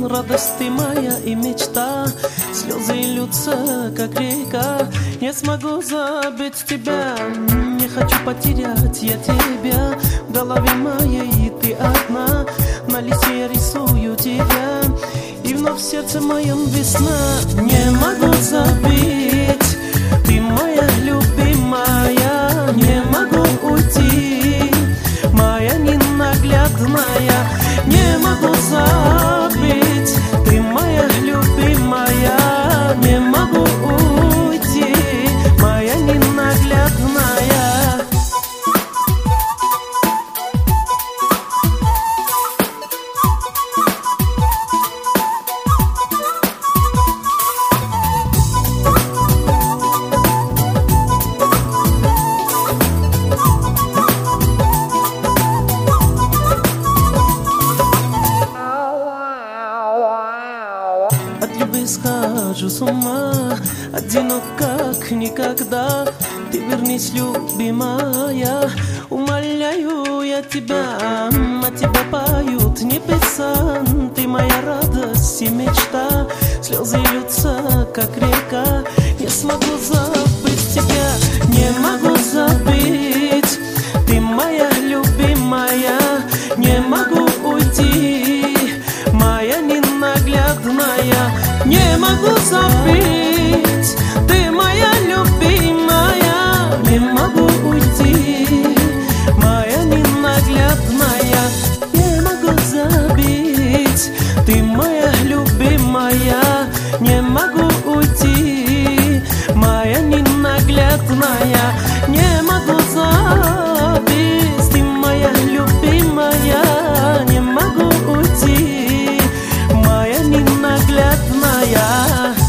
радость ты моя и мечта. Слезы льются, как река, не смогу забыть тебя. Не хочу потерять я тебя, в голове моей ты одна. На листе я рисую тебя, и вновь в сердце моем весна. Не могу забыть, ты моя любимая, не могу уйти, моя ненаглядная. Не могу забыть, ты моя любимая, не могу уйти, моя ненаглядная. От любви схожу с ума, одинок как никогда. Ты вернись, любимая, умоляю я тебя. На тебя поют небеса, ты моя радость и мечта. Слезы льются, как река, не смогу забыть тебя. Не могу забыть, ты моя любимая, не могу уйти, моя ненаглядная. Не могу забыть, ты моя любимая, не могу уйти, моя ненаглядная. Не могу забыть, ты моя любимая, не могу уйти, моя ненаглядная. Не могу забыть, ты моя любимая, не могу уйти, моя ненаглядная.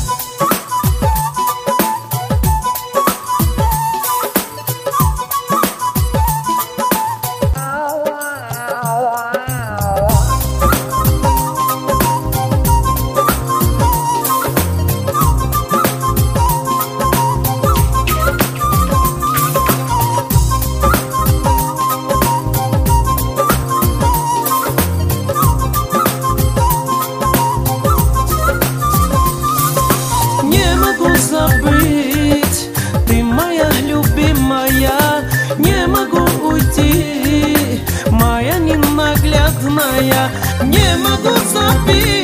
Не могу забыть, ты моя любимая, не могу уйти, моя ненаглядная. Не могу забыть.